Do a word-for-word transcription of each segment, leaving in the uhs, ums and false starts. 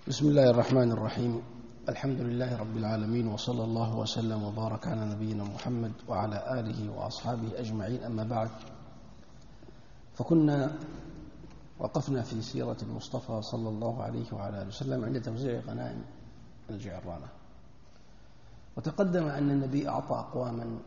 بسم الله الرحمن الرحيم. الحمد لله رب العالمين، وصلى الله وسلم وبارك على نبينا محمد وعلى آله وأصحابه أجمعين. أما بعد، فكنا وقفنا في سيرة المصطفى صلى الله عليه وعلى آله وسلم عند توزيع غنائم الجعرانة، وتقدم أن النبي أعطى أقواما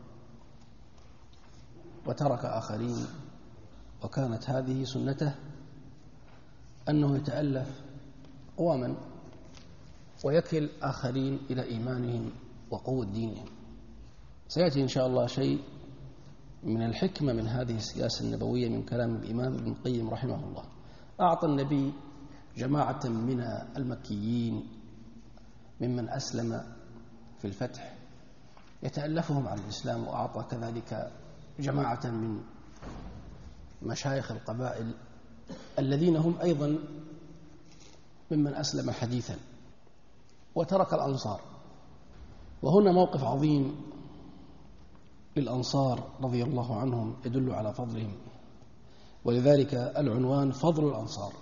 وترك آخرين، وكانت هذه سنته أنه يتألف أقواما ويكل آخرين إلى إيمانهم وقوة دينهم. سيأتي إن شاء الله شيء من الحكمة من هذه السياسة النبوية من كلام الإمام ابن القيم رحمه الله. أعطى النبي جماعة من المكيين ممن أسلم في الفتح يتألفهم على الإسلام، وأعطى كذلك جماعة من مشايخ القبائل الذين هم أيضا ممن أسلم حديثا، وترك الأنصار. وهنا موقف عظيم للأنصار رضي الله عنهم يدل على فضلهم، ولذلك العنوان فضل الأنصار.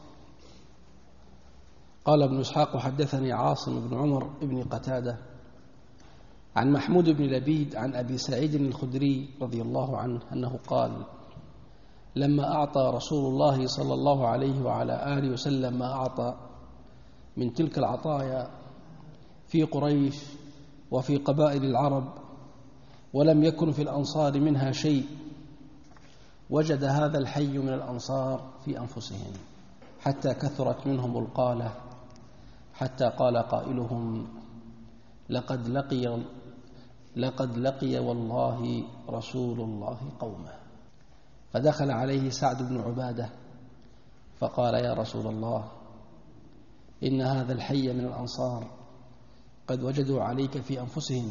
قال ابن إسحاق: حدثني عاصم بن عمر بن قتادة عن محمود بن لبيد عن أبي سعيد الخدري رضي الله عنه أنه قال: لما أعطى رسول الله صلى الله عليه وعلى آله وسلم ما أعطى من تلك العطايا في قريش وفي قبائل العرب، ولم يكن في الأنصار منها شيء، وجد هذا الحي من الأنصار في أنفسهم، حتى كثرت منهم القالة، حتى قال قائلهم: لقد لقي لقد لقي والله رسول الله قومه. فدخل عليه سعد بن عبادة فقال: يا رسول الله، إن هذا الحي من الأنصار قد وجدوا عليك في أنفسهم،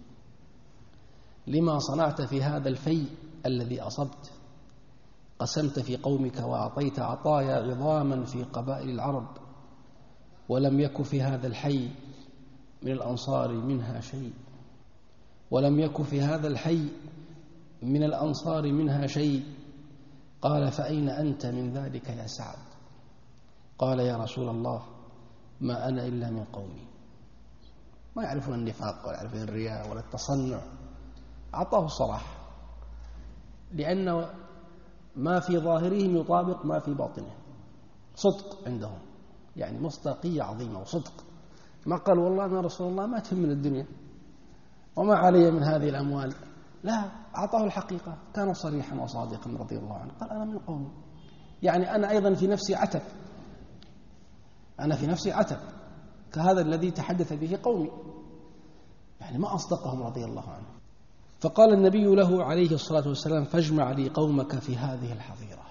لما صنعت في هذا الفيء الذي أصبت؟ قسمت في قومك وأعطيت عطايا عظاما في قبائل العرب، ولم يك في هذا الحي من الأنصار منها شيء ولم يك في هذا الحي من الأنصار منها شيء. قال: فأين أنت من ذلك يا سعد؟ قال: يا رسول الله، ما أنا إلا من قومي. ما يعرفون النفاق ولا يعرفون الرياء ولا التصنع، أعطاه الصراحة، لأن ما في ظاهرهم يطابق ما في باطنهم. صدق عندهم، يعني مصداقية عظيمة وصدق. ما قال: والله أنا رسول الله ما تهمني الدنيا وما علي من هذه الأموال، لا، أعطاه الحقيقة، كان صريحا وصادقا رضي الله عنه. قال: أنا من قومي، يعني أنا أيضا في نفسي عتب، أنا في نفسي عتب كهذا الذي تحدث به قومي، يعني ما أصدقهم رضي الله عنه. فقال النبي له عليه الصلاة والسلام: فاجمع لي قومك في هذه الحظيرة.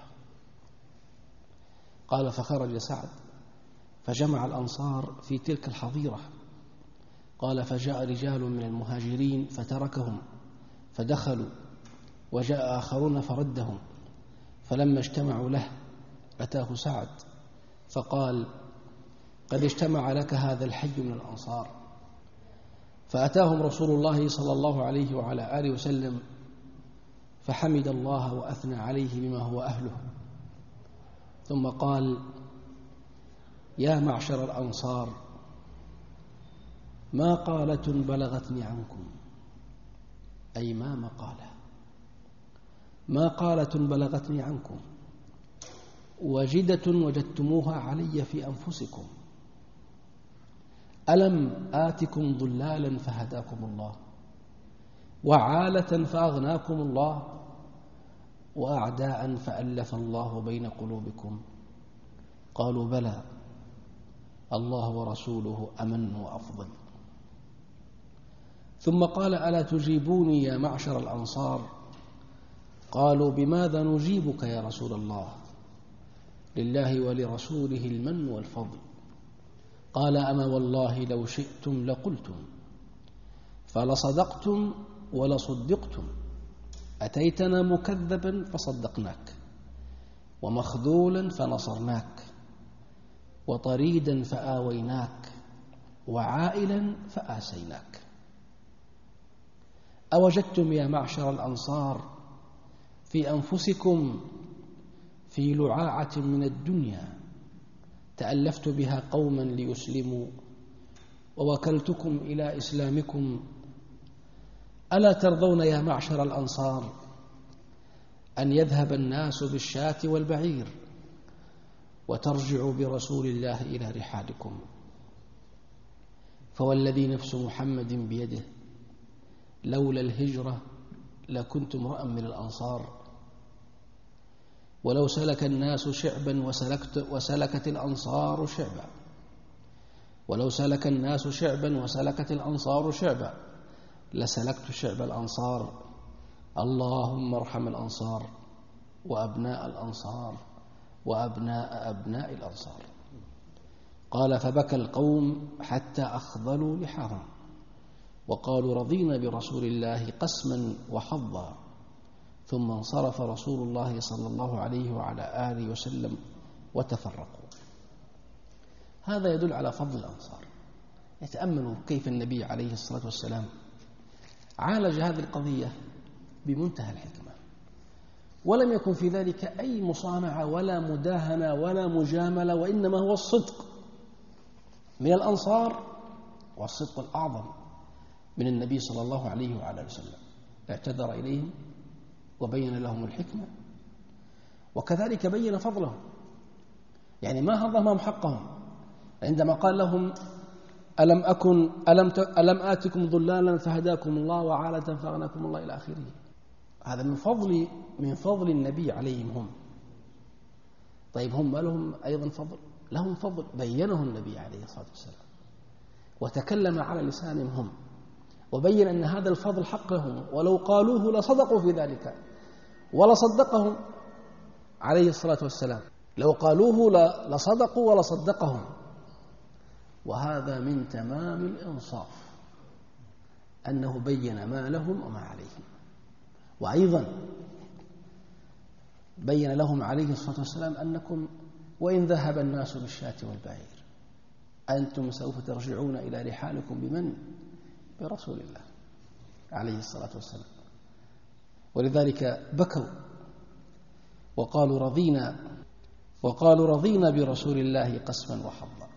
قال: فخرج سعد فجمع الأنصار في تلك الحظيرة. قال: فجاء رجال من المهاجرين فتركهم فدخلوا، وجاء آخرون فردهم، فلما اجتمعوا له أتاه سعد فقال: قد اجتمع لك هذا الحي من الأنصار. فأتاهم رسول الله صلى الله عليه وعلى آله وسلم فحمد الله وأثنى عليه بما هو أهله، ثم قال: يا معشر الأنصار، ما قالة بلغتني عنكم، أي ما مقالة، ما قالة بلغتني عنكم وجدة وجدتموها علي في أنفسكم. ألم آتكم ضلالا فهداكم الله، وعالة فأغناكم الله، وأعداء فألف الله بين قلوبكم؟ قالوا: بلى، الله ورسوله أمن وأفضل. ثم قال: ألا تجيبوني يا معشر الأنصار؟ قالوا: بماذا نجيبك يا رسول الله؟ لله ولرسوله المن والفضل. قال: أما والله لو شئتم لقلتم، فلصدقتم ولصدقتم. أتيتنا مكذبا فصدقناك، ومخذولا فنصرناك، وطريدا فآويناك، وعائلا فآسيناك. أوجدتم يا معشر الأنصار في أنفسكم في لعاعة من الدنيا تألفت بها قوما ليسلموا ووكلتكم إلى إسلامكم، ألا ترضون يا معشر الأنصار أن يذهب الناس بالشاة والبعير وترجعوا برسول الله إلى رحالكم؟ فوالذي نفس محمد بيده لولا الهجرة لكنت امرأ من الأنصار، ولو سلك الناس شعبا وسلكت وسلكت الأنصار شعبا ولو سلك الناس شعبا وسلكت الأنصار شعبا لسلكت شعب الأنصار. اللهم ارحم الأنصار وأبناء الأنصار وأبناء أبناء الأنصار. قال فبكى القوم حتى أخذلوا لحاهم وقالوا رضينا برسول الله قسما وحظا، ثم انصرف رسول الله صلى الله عليه وعلى آله وسلم وتفرقوا. هذا يدل على فضل الأنصار. يتأملوا كيف النبي عليه الصلاة والسلام عالج هذه القضية بمنتهى الحكمة، ولم يكن في ذلك أي مصانعة ولا مداهنة ولا مجاملة، وإنما هو الصدق من الأنصار والصدق الأعظم من النبي صلى الله عليه وعلى وسلم. اعتذر إليهم وبين لهم الحكمة، وكذلك بين فضلهم، يعني ما هضمهم حقهم عندما قال لهم ألم أكن ألم ألم آتكم ضلالا فهداكم الله وعالة فأغناكم الله إلى آخره. هذا من فضل من فضل النبي عليهم هم. طيب هم لهم أيضا فضل؟ لهم فضل بينه النبي عليه الصلاة والسلام وتكلم على لسانهم هم، وبين أن هذا الفضل حق لهم، ولو قالوه لصدقوا في ذلك ولصدقهم عليه الصلاة والسلام، لو قالوه لصدقوا ولصدقهم. وهذا من تمام الإنصاف أنه بين ما لهم وما عليهم. وأيضا بين لهم عليه الصلاة والسلام أنكم وإن ذهب الناس بالشاة والبعير أنتم سوف ترجعون إلى رحالكم بمن؟ برسول الله عليه الصلاة والسلام. ولذلك بكوا وقالوا رضينا وقالوا رضينا برسول الله قسما وحظا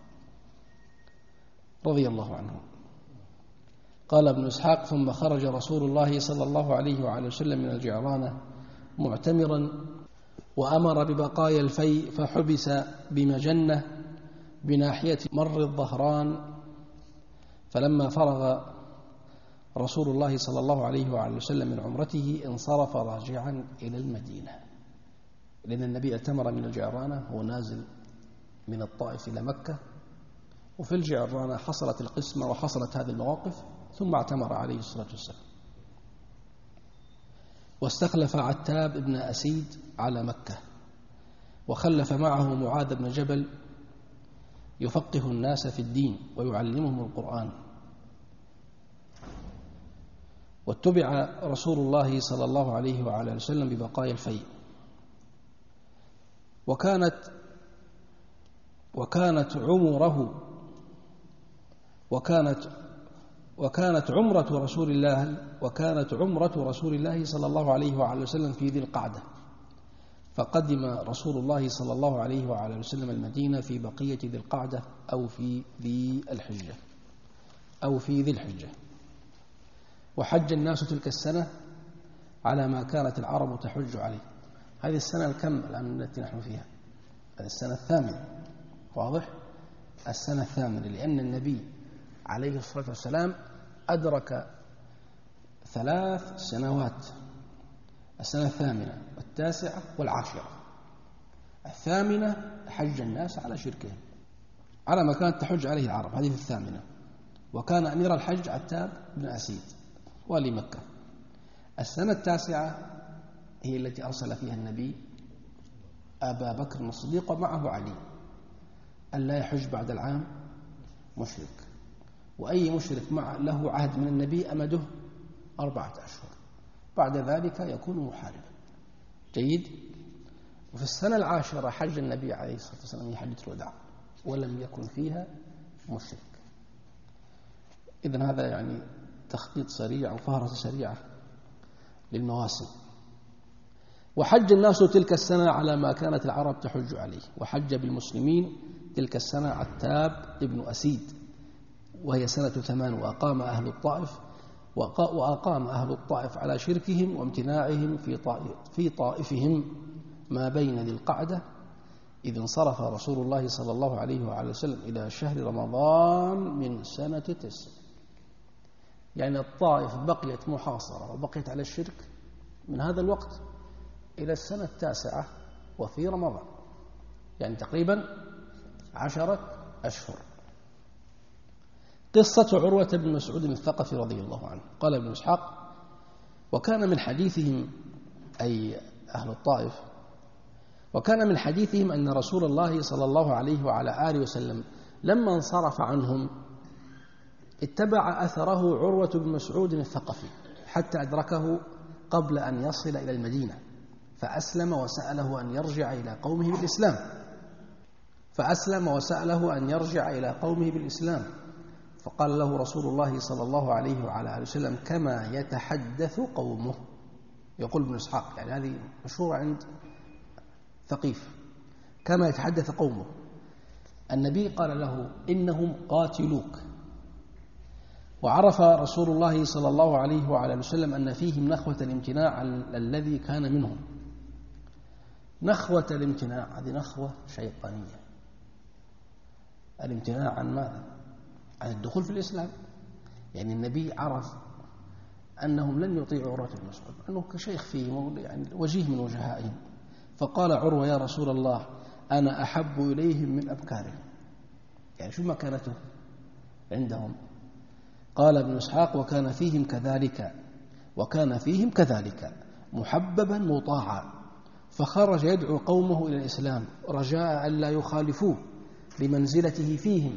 رضي الله عنهم. قال ابن إسحاق ثم خرج رسول الله صلى الله عليه وعلى وسلم من الجعرانة معتمرا، وأمر ببقايا الفيء فحبس بمجنة بناحية مر الظهران. فلما فرغ رسول الله صلى الله عليه وعلى وسلم من عمرته انصرف راجعا إلى المدينة، لأن النبي اعتمر من الجعرانة، هو نازل من الطائف إلى مكة، وفي الجعرانة حصلت القسمة وحصلت هذه المواقف، ثم اعتمر عليه الصلاة والسلام. واستخلف عتاب بن أسيد على مكة، وخلف معه معاذ بن جبل يفقه الناس في الدين ويعلمهم القرآن. واتبع رسول الله صلى الله عليه وعلى وسلم ببقايا الفيء. وكانت وكانت عمره وكانت وكانت عمرة رسول الله وكانت عمرة رسول الله صلى الله عليه وعلى وسلم في ذي القعدة، فقدم رسول الله صلى الله عليه وعلى وسلم المدينة في بقية ذي القعدة أو في ذي الحجة أو في ذي الحجة. وحج الناس تلك السنة على ما كانت العرب تحج عليه. هذه السنة الكم الآن التي نحن فيها؟ هذه السنة الثامنة، واضح؟ السنة الثامنة، لأن النبي عليه الصلاة والسلام أدرك ثلاث سنوات: السنة الثامنة والتاسعة والعاشرة. الثامنة حج الناس على شركهم على ما كانت تحج عليه العرب، هذه الثامنة. وكان أمير الحج عتاب بن أسيد والي مكة. السنة التاسعة هي التي أرسل فيها النبي أبا بكر الصديق ومعه علي ألا يحج بعد العام مشرك، وأي مشرك مع له عهد من النبي أمده أربعة أشهر، بعد ذلك يكون محاربا. جيد. وفي السنة العاشرة حج النبي عليه الصلاة والسلام، هي حجة الوداع، ولم يكن فيها مشرك. إذن هذا يعني تخطيط سريع أو فهرسة سريعة للمواسم. وحج الناس تلك السنة على ما كانت العرب تحج عليه، وحج بالمسلمين تلك السنة عتاب ابن أسيد، وهي سنة ثمان، وأقام أهل الطائف وأقام أهل الطائف على شركهم وامتناعهم في في طائفهم ما بين ذي القعدة، إذ انصرف رسول الله صلى الله عليه وعلى وسلم إلى شهر رمضان من سنة تسع. يعني الطائف بقيت محاصرة وبقيت على الشرك من هذا الوقت إلى السنة التاسعة وفي رمضان، يعني تقريبا عشرة أشهر. قصة عروة بن مسعود الثقفي رضي الله عنه. قال ابن إسحاق: وكان من حديثهم، أي أهل الطائف، وكان من حديثهم أن رسول الله صلى الله عليه وعلى آله وسلم لما انصرف عنهم اتبع أثره عروة بن مسعود الثقفي حتى أدركه قبل أن يصل إلى المدينة، فأسلم وسأله أن يرجع إلى قومه بالإسلام فأسلم وسأله أن يرجع إلى قومه بالإسلام فقال له رسول الله صلى الله عليه وعلى آله وسلم: كما يتحدث قومه. يقول ابن إسحاق، يعني هذه مشهورة عند ثقيف، كما يتحدث قومه. النبي قال له: إنهم قاتلوك. وعرف رسول الله صلى الله عليه وعلى آله وسلم أن فيهم نخوة الامتناع الذي كان منهم. نخوة الامتناع هذه نخوة شيطانية. الامتناع عن ماذا؟ عن الدخول في الإسلام. يعني النبي عرف أنهم لن يطيعوا عروة بن مسعود، أنه كشيخ فيهم، يعني وجيه من وجهائهم، فقال عروة: يا رسول الله، أنا أحب إليهم من أبكارهم. يعني شو مكانته عندهم؟ قال ابن إسحاق: وكان فيهم كذلك وكان فيهم كذلك محببا مطاعا، فخرج يدعو قومه إلى الإسلام رجاء ألا يخالفوه لمنزلته فيهم،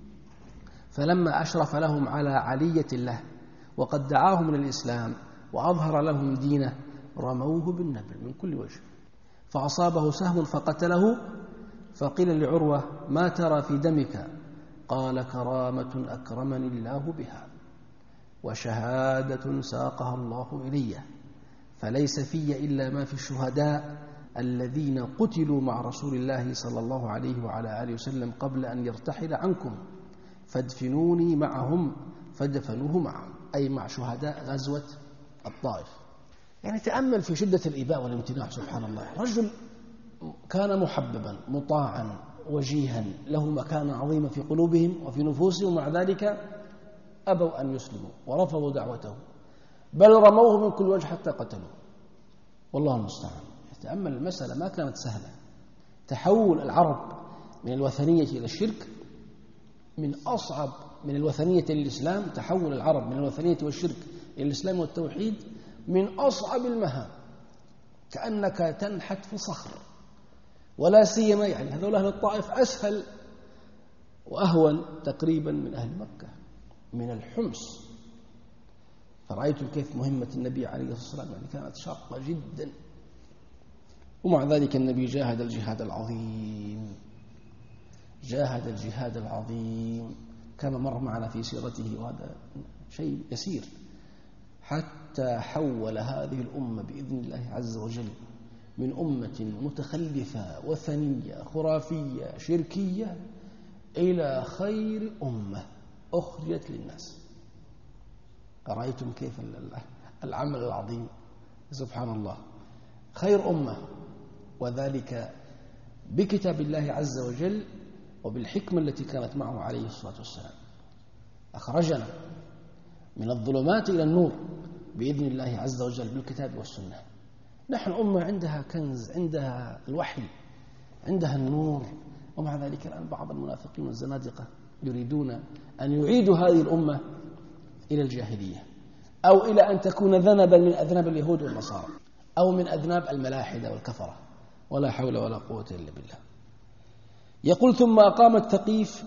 فلما أشرف لهم على علية الله وقد دعاهم إلى الإسلام وأظهر لهم دينه رموه بالنبل من كل وجه، فأصابه سهم فقتله. فقيل لعروة: ما ترى في دمك؟ قال: كرامة أكرمني الله بها، وشهادة ساقها الله إلي، فليس في إلا ما في الشهداء الذين قتلوا مع رسول الله صلى الله عليه وعلى آله وسلم قبل أن يرتحل عنكم، فادفنوني معهم، فدفنوه معهم، أي مع شهداء غزوة الطائف. يعني تأمل في شدة الإباء والامتناع، سبحان الله. رجل كان محببا مطاعا وجيها له مكانة عظيمة في قلوبهم وفي نفوسهم، ومع ذلك أبوا أن يسلموا ورفضوا دعوته، بل رموه من كل وجه حتى قتلوه. والله المستعان. تأمل المسألة ما كانت سهلة. تحول العرب من الوثنية إلى الشرك من أصعب من الوثنية للإسلام. تحول العرب من الوثنية والشرك إلى الإسلام والتوحيد من أصعب المهام، كأنك تنحت في صخر. ولا سيما يعني هذول أهل الطائف أسهل وأهون تقريبا من أهل مكة من الحمص. فرأيتم كيف مهمة النبي عليه الصلاة والسلام يعني كانت شاقة جدا، ومع ذلك النبي جاهد الجهاد العظيم جاهد الجهاد العظيم كما مر معنا في سيرته، وهذا شيء يسير، حتى حول هذه الأمة بإذن الله عز وجل من أمة متخلفة وثنية خرافية شركية إلى خير أمة أخرجت للناس. أرأيتم كيف العمل العظيم؟ سبحان الله. خير أمة، وذلك بكتاب الله عز وجل وبالحكمة التي كانت معه عليه الصلاة والسلام. أخرجنا من الظلمات إلى النور بإذن الله عز وجل بالكتاب والسنة. نحن أمة عندها كنز، عندها الوحي، عندها النور، ومع ذلك الآن بعض المنافقين والزنادقة يريدون أن يعيدوا هذه الأمة إلى الجاهلية، أو إلى أن تكون ذنبا من أذناب اليهود والنصارى، أو من أذناب الملاحدة والكفرة. ولا حول ولا قوة إلا بالله. يقول: ثم أقامت ثقيف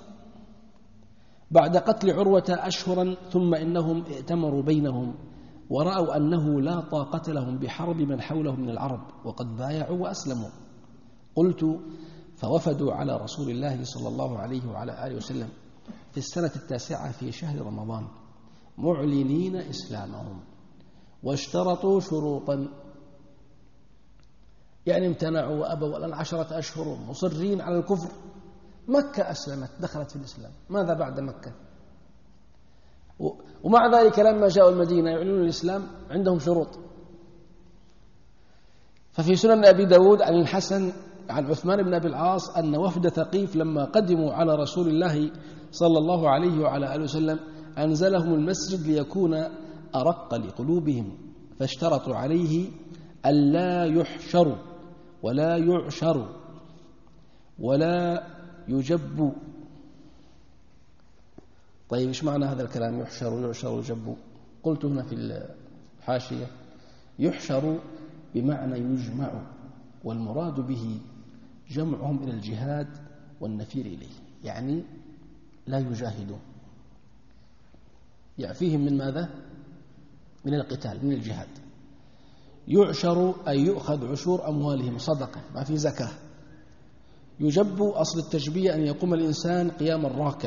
بعد قتل عروة أشهرا، ثم إنهم ائتمروا بينهم ورأوا أنه لا طاقة لهم بحرب من حولهم من العرب، وقد بايعوا وأسلموا. قلت: فوفدوا على رسول الله صلى الله عليه وعلى آله وسلم في السنة التاسعة في شهر رمضان معلنين إسلامهم، واشترطوا شروطا، يعني امتنعوا وأبوا الآن عشرة أشهر مصرين على الكفر، مكة أسلمت، دخلت في الإسلام، ماذا بعد مكة؟ ومع ذلك لما جاءوا المدينة يعلنون الإسلام عندهم شروط. ففي سنن أبي داود عن الحسن عن عثمان بن أبي العاص أن وفد ثقيف لما قدموا على رسول الله صلى الله عليه وعلى آله وسلم أنزلهم المسجد ليكون أرق لقلوبهم، فاشترطوا عليه ألا يحشروا ولا يعشروا ولا يجبوا. طيب إيش معنى هذا الكلام يحشر ويعشر ويجب؟ قلت هنا في الحاشية يحشر بمعنى يجمع، والمراد به جمعهم إلى الجهاد والنفير إليه، يعني لا يجاهدون، يعفيهم من ماذا؟ من القتال، من الجهاد. يعشر أي يؤخذ عشور أموالهم صدقة، ما في زكاة. يجب أصل التجبية أن يقوم الإنسان قيام الراكع،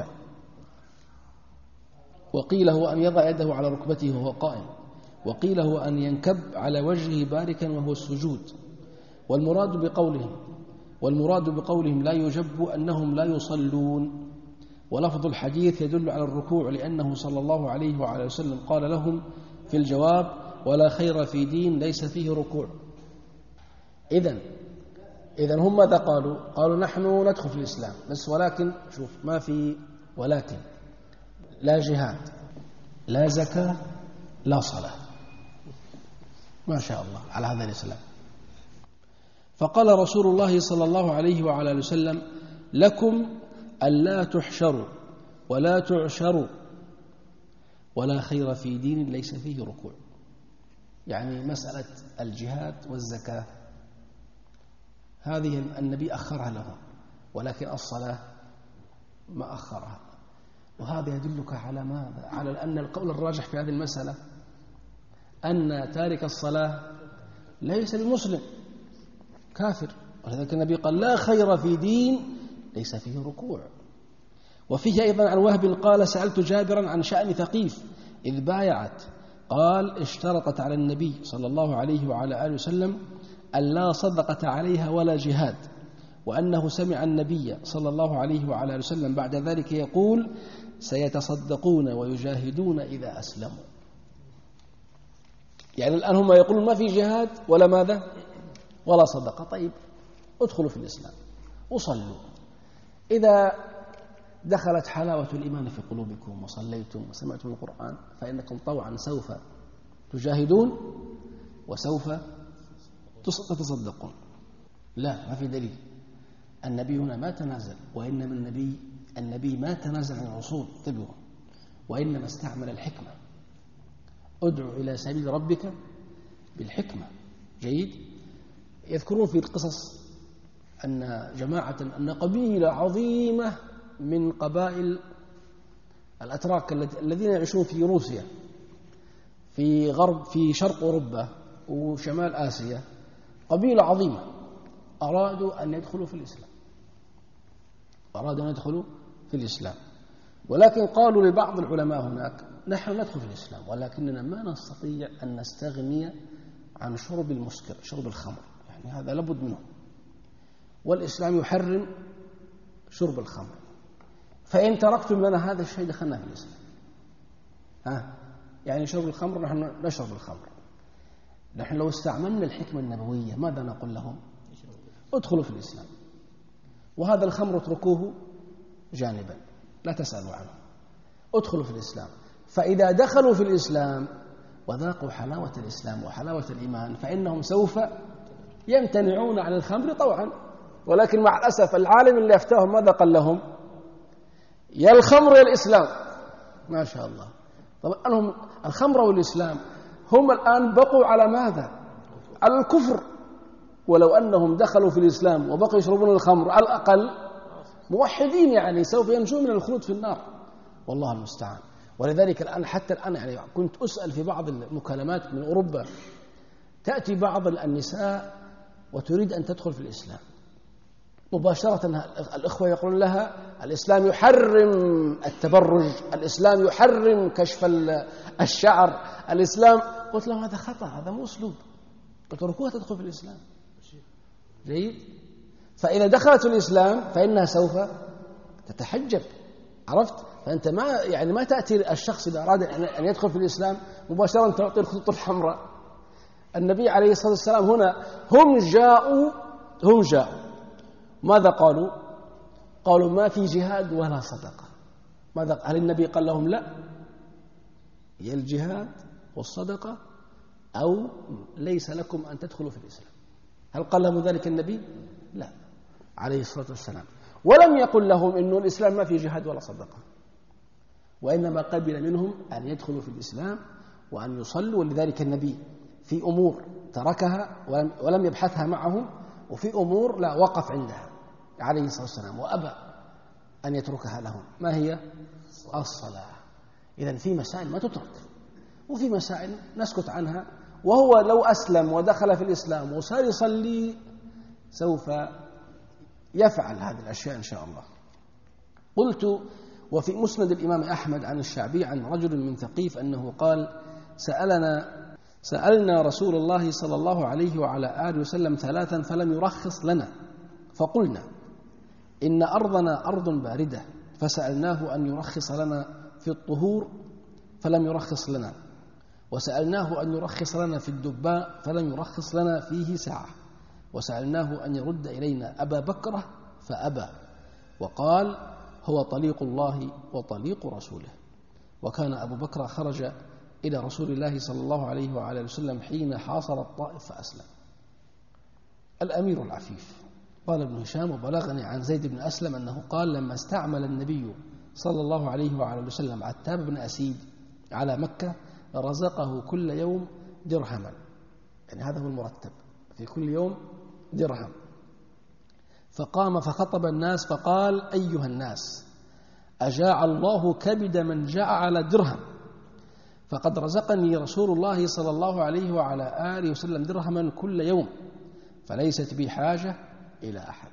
وقيل هو أن يضع يده على ركبته وهو قائم، وقيل هو أن ينكب على وجهه باركا وهو السجود. والمراد بقولهم والمراد بقولهم لا يجب أنهم لا يصلون. ولفظ الحديث يدل على الركوع، لأنه صلى الله عليه وعلى وسلم قال لهم في الجواب: ولا خير في دين ليس فيه ركوع. إذن إذن هم ماذا قالوا؟ قالوا نحن ندخل في الإسلام بس، ولكن شوف ما في ولكن، لا جهاد لا زكاة لا صلاة. ما شاء الله على هذا الإسلام. فقال رسول الله صلى الله عليه وعلى آله وسلم: لكم ألا تحشروا ولا تعشروا ولا خير في دين ليس فيه ركوع. يعني مسألة الجهاد والزكاة هذه النبي أخرها لهم، ولكن الصلاة ما أخرها. وهذا يدلك على ماذا؟ على أن القول الراجح في هذه المسألة أن تارك الصلاة ليس بمسلم، كافر. ولذلك النبي قال: لا خير في دين ليس فيه ركوع. وفيه أيضا عن وهب قال: سألت جابرا عن شأن ثقيف إذ بايعت، قال: اشترطت على النبي صلى الله عليه وعلى آله وسلم ألا صدقة عليها ولا جهاد، وأنه سمع النبي صلى الله عليه وعلى آله وسلم بعد ذلك يقول: سيتصدقون ويجاهدون إذا أسلموا. يعني الآن هم يقولون ما في جهاد ولا ماذا ولا صدقة. طيب ادخلوا في الإسلام وصلوا، إذا دخلت حلاوة الإيمان في قلوبكم وصليتم وسمعتم القرآن فإنكم طوعا سوف تجاهدون وسوف تتصدقون. لا، ما في دليل. النبي هنا ما تنازل، وإنما النبي النبي ما تنازل عن الرسول، انتبهوا، وإنما استعمل الحكمة. ادعو إلى سبيل ربك بالحكمة. جيد. يذكرون في القصص أن جماعة أن قبيلة عظيمة من قبائل الأتراك الذين يعيشون في روسيا، في غرب في شرق أوروبا وشمال آسيا، قبيلة عظيمة، أرادوا أن يدخلوا في الإسلام أرادوا أن يدخلوا في الإسلام ولكن قالوا لبعض العلماء هناك: نحن ندخل في الإسلام ولكننا ما نستطيع أن نستغني عن شرب المسكر، شرب الخمر، يعني هذا لابد منه، والإسلام يحرم شرب الخمر، فإن تركتم لنا هذا الشيء دخلنا في الإسلام. ها يعني شرب الخمر نحن نشرب الخمر. نحن لو استعملنا الحكمة النبوية ماذا نقول لهم؟ ادخلوا في الإسلام، وهذا الخمر اتركوه جانبا لا تسألوا عنه، ادخلوا في الإسلام. فإذا دخلوا في الإسلام وذاقوا حلاوة الإسلام وحلاوة الإيمان فإنهم سوف يمتنعون عن الخمر طوعا. ولكن مع الأسف العالم اللي أفتاهم ماذا قال لهم؟ يا الخمر يا الإسلام. ما شاء الله. طبعا أنهم الخمر والإسلام هم الآن بقوا على ماذا؟ على الكفر. ولو أنهم دخلوا في الإسلام وبقوا يشربون الخمر على الأقل موحدين، يعني سوف ينجون من الخلود في النار، والله المستعان. ولذلك الآن حتى الآن يعني كنت أسأل في بعض المكالمات من أوروبا، تأتي بعض النساء وتريد أن تدخل في الإسلام مباشرة، الإخوة يقولون لها: الإسلام يحرم التبرج، الإسلام يحرم كشف الشعر، الإسلام. قلت لهم: هذا خطأ، هذا مو أسلوب، اتركوها تدخل في الإسلام. جيد. فإذا دخلت في الإسلام فإنها سوف تتحجب، عرفت؟ فأنت ما يعني ما تأتي الشخص إذا أراد أن يدخل في الإسلام مباشرة تعطي الخطوط الحمراء. النبي عليه الصلاة والسلام هنا هم جاءوا هم جاءوا ماذا قالوا؟ قالوا ما في جهاد ولا صدقة. ماذا هل النبي قال لهم لا هي الجهاد والصدقة أو ليس لكم أن تدخلوا في الإسلام؟ هل قال لهم ذلك النبي؟ لا عليه الصلاة والسلام. ولم يقل لهم إنه الإسلام ما في جهاد ولا صدقة، وإنما قبل منهم أن يدخلوا في الإسلام وأن يصلوا. ولذلك النبي في أمور تركها ولم يبحثها معهم، وفي أمور لا وقف عندها عليه الصلاة والسلام وأبى أن يتركها لهم. ما هي؟ الصلاة. إذن في مسائل ما تترك، وفي مسائل نسكت عنها، وهو لو أسلم ودخل في الإسلام وصار يصلي سوف يفعل هذه الأشياء إن شاء الله. قلت: وفي مسند الإمام أحمد عن الشعبي عن رجل من ثقيف أنه قال: سألنا سألنا رسول الله صلى الله عليه وعلى آله وسلم ثلاثا فلم يرخص لنا، فقلنا: إن أرضنا أرض باردة، فسألناه أن يرخص لنا في الطهور فلم يرخص لنا، وسألناه أن يرخص لنا في الدباء فلم يرخص لنا فيه ساعة، وسألناه أن يرد إلينا أبا بكرة فأبى، وقال: هو طليق الله وطليق رسوله. وكان أبو بكر خرج إلى رسول الله صلى الله عليه وعلى وسلم حين حاصر الطائف فأسلم. الأمير العفيف. قال ابن هشام: وبلغني عن زيد بن أسلم أنه قال: لما استعمل النبي صلى الله عليه وعلى وسلم عتاب بن أسيد على مكة رزقه كل يوم درهما، يعني هذا هو المرتب في كل يوم درهم. فقام فخطب الناس فقال: أيها الناس، أجاع الله كبد من جاع على درهم، فقد رزقني رسول الله صلى الله عليه وعلى آله وسلم درهما كل يوم، فليست بي حاجة إلى أحد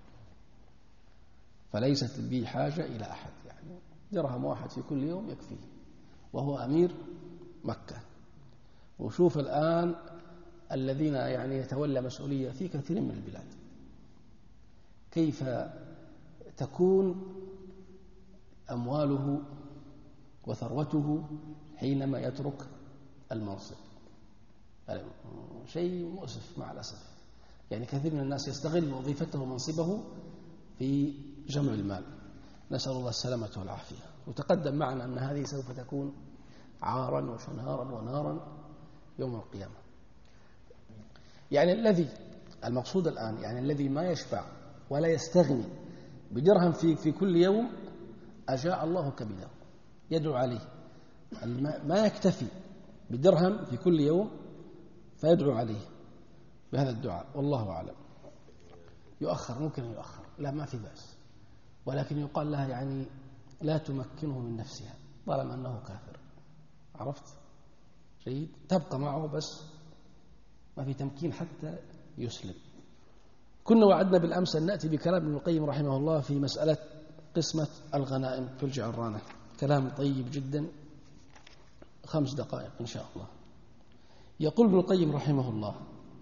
فليست بي حاجة إلى أحد يعني درهم واحد في كل يوم يكفيه، وهو أمير مكة. وشوف الآن الذين يعني يتولى مسؤولية في كثير من البلاد كيف تكون أمواله وثروته حينما يترك المنصب. يعني شيء مؤسف مع الأسف، يعني كثير من الناس يستغل وظيفته ومنصبه في جمع المال، نسأل الله السلامة والعافية. وتقدم معنا أن هذه سوف تكون عارا وشنهارا ونارا يوم القيامة. يعني الذي المقصود الآن يعني الذي ما يشبع ولا يستغني بدرهم في في كل يوم أجاء الله كبده، يدعو عليه، ما يكتفي بدرهم في كل يوم فيدعو عليه بهذا الدعاء. والله أعلم. يؤخر، ممكن يؤخر، لا ما في بأس، ولكن يقال لها يعني لا تمكنه من نفسها طالما أنه كافر، عرفت؟ جيد، تبقى معه بس ما في تمكين حتى يسلم. كنا وعدنا بالأمس أن نأتي بكلام ابن القيم رحمه الله في مسألة قسمة الغنائم في الجعرانة، كلام طيب جدا، خمس دقائق إن شاء الله. يقول ابن القيم رحمه الله: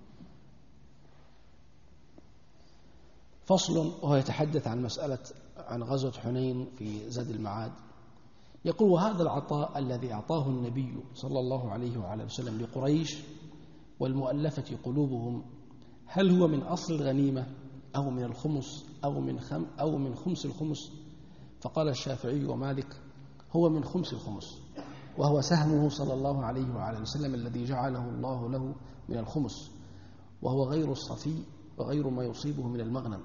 فصل، وهو يتحدث عن مسألة عن غزوة حنين في زاد المعاد. يقول: وهذا العطاء الذي أعطاه النبي صلى الله عليه وعلى وسلم لقريش والمؤلفة قلوبهم، هل هو من أصل الغنيمة أو من الخمس أو من خم أو من خمس الخمس؟ فقال الشافعي ومالك: هو من خمس الخمس، وهو سهمه صلى الله عليه وعلى وسلم الذي جعله الله له من الخمس، وهو غير الصفي وغير ما يصيبه من المغنم،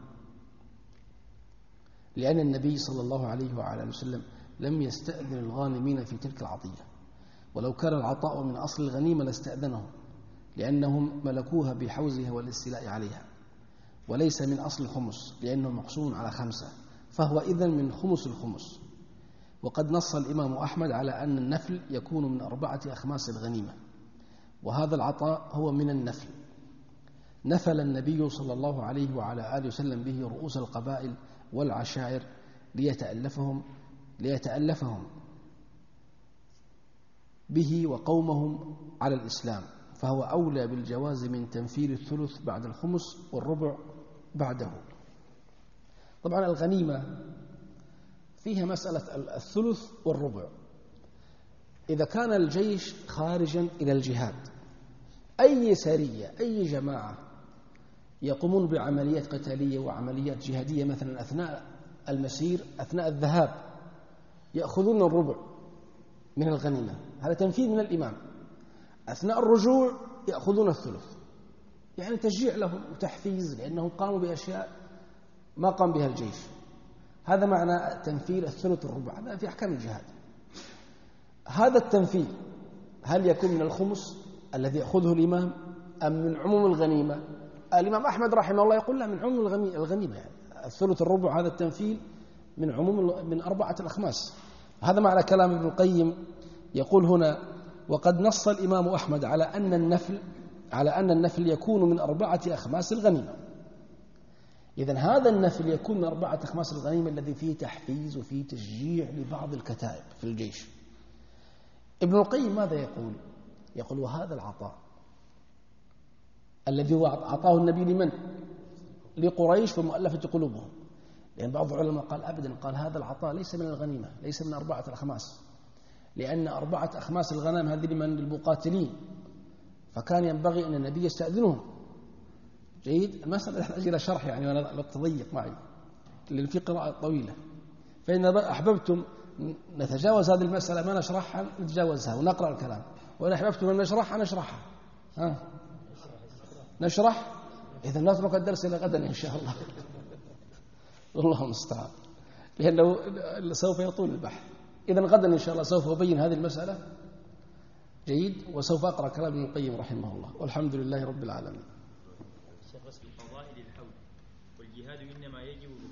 لأن النبي صلى الله عليه وعلى وسلم لم يستأذن الغانمين في تلك العطية، ولو كان العطاء من أصل الغنيمة لاستأذنهم، لأنهم ملكوها بحوزها والاستيلاء عليها، وليس من أصل الخمس لأنه مقسوم على خمسة، فهو إذن من خمس الخمس. وقد نص الإمام أحمد على أن النفل يكون من أربعة أخماس الغنيمة، وهذا العطاء هو من النفل. نفل النبي صلى الله عليه وعلى آله وسلم به رؤوس القبائل والعشائر ليتألفهم ليتألفهم به وقومهم على الإسلام، فهو أولى بالجواز من تنفير الثلث بعد الخمس والربع بعده. طبعا الغنيمة فيها مسألة الثلث والربع. إذا كان الجيش خارجا إلى الجهاد، أي سرية أي جماعة يقومون بعمليات قتالية وعمليات جهادية مثلا أثناء المسير أثناء الذهاب يأخذون الربع من الغنيمة، هذا تنفيذ من الإمام. أثناء الرجوع يأخذون الثلث، يعني تشجيع لهم وتحفيز، لأنهم قاموا بأشياء ما قام بها الجيش. هذا معنى تنفيذ الثلث الربع، هذا في أحكام الجهاد. هذا التنفيذ هل يكون من الخمس الذي يأخذه الإمام أم من عموم الغنيمة؟ الإمام أحمد رحمه الله يقول لا، من عموم الغنيمة، يعني الثلث الربع هذا التنفيذ من عموم من أربعة الأخماس. هذا معنى كلام ابن القيم. يقول هنا: وقد نص الإمام أحمد على أن النفل على أن النفل يكون من أربعة أخماس الغنيمة. إذن هذا النفل يكون من أربعة أخماس الغنيمة الذي فيه تحفيز وفيه تشجيع لبعض الكتائب في الجيش. ابن القيم ماذا يقول؟ يقول: وهذا العطاء الذي هو أعطاه النبي لمن؟ لقريش ومؤلفة قلوبهم. لأن بعض العلماء قال أبدا، قال هذا العطاء ليس من الغنيمة، ليس من أربعة الأخماس، لأن أربعة أخماس الغنم هذه لمن؟ للمقاتلين، فكان ينبغي أن النبي يستأذنهم. جيد. المسألة تحتاج إلى شرح يعني، وأنا لا تضيق معي لأن في قراءة طويلة، فإن أحببتم نتجاوز هذه المسألة ما نشرحها نتجاوزها ونقرأ الكلام، وإن أحببتم أن نشرحها نشرحها. ها نشرح. إذا نترك الدرس إلى غدا إن شاء الله. والله المستعان، لأنه سوف يطول البحث. إذا غدا إن شاء الله سوف أبين هذه المسألة. جيد. وسوف أقرأ كلام ابن القيم رحمه الله، والحمد لله رب العالمين. الشيخ، بس في فضائل الحول والجهاد إنما يجب